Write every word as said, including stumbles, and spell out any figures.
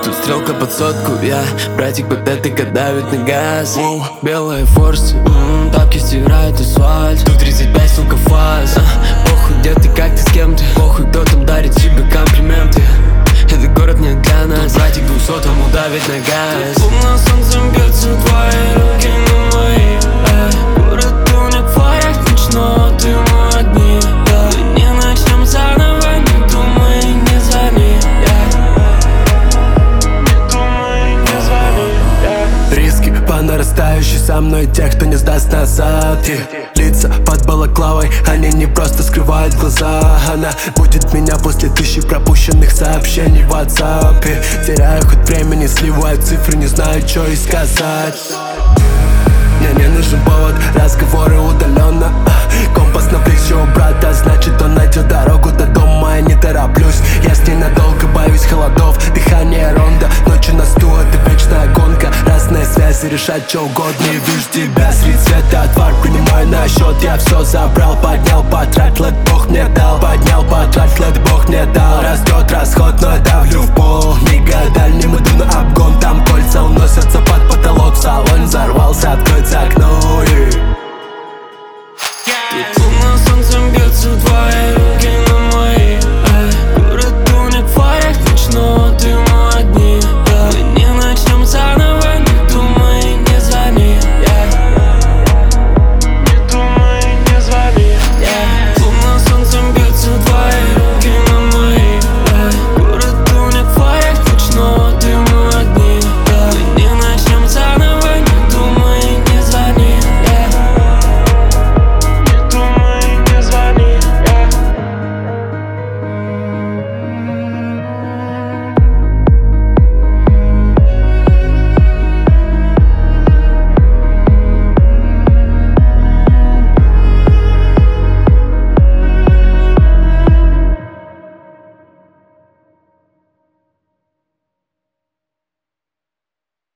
Тут стрелка под сотку, я братик патетика давит на газ. Белые форсы, м-м, тапки стирают асфальт. Тут тридцать пять, сука, фаз. а, Похуй, где ты, как ты, с кем ты. Похуй, кто там дарит тебе комплименты. Этот город не для нас. Тут братик двухсотому давит на газ. Луна солнцем бьется, твои руки на мои. Эй, город тонет в фарах ночного дыма одни. Да. Мы не начнем заново, не думай, не звони. Риски по нарастающей, со мной те, кто не сдаст назад. И лица под балаклавой, они не просто скрывают глаза. Она будет меня после тысячи пропущенных сообщений в WhatsApp. И теряю хоть времени, сливаю цифры, не знаю, что и сказать. Мне не нужен повод, разговоры удаленно. Компас на плече у брата, значит он найдет дорогу до дома. Я не тороплюсь, я с ней надолго, боюсь холодов. Дыхание ронда, ночью на стул, это вечная гонка. Разные связи, решать что угодно. И вижу тебя среди света, отвар принимаю на счет. Я все забрал, поднял, потратил, это Бог мне дал. Поднял, потратил, это Бог мне дал. Растет расход, но я давлю в пол.